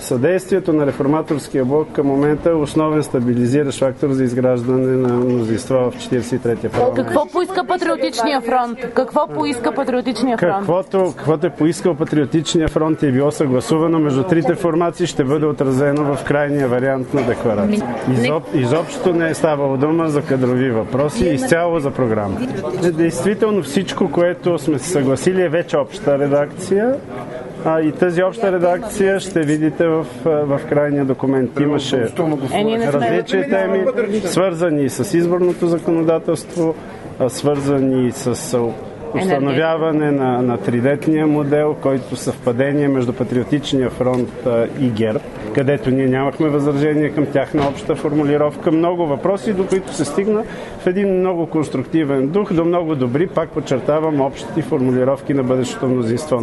съдействието на реформаторския блок към момента е основен стабилизиращ фактор за изграждане на мнозинство в 43-я парламент. Какво поиска Патриотичния фронт? Каквото е поискал Патриотичния фронт и е било съгласувано между трите формации, ще бъде отразено в крайния вариант на декларация. Изобщо не е ставало дума за кадрови въпроси, изцяло за програма. Действително всичко, което сме се съгласили, е вече обща редакция. И тази обща редакция ще видите в крайния документ. Имаше различни теми, свързани с изборното законодателство, свързани с установяване на тридетния модел, който съвпадение между Патриотичния фронт и ГЕРБ, където ние нямахме възражение към тяхна обща формулировка. Много въпроси, до които се стигна в един много конструктивен дух, до много добри, пак подчертавам, общи формулировки на бъдещото мнозинство.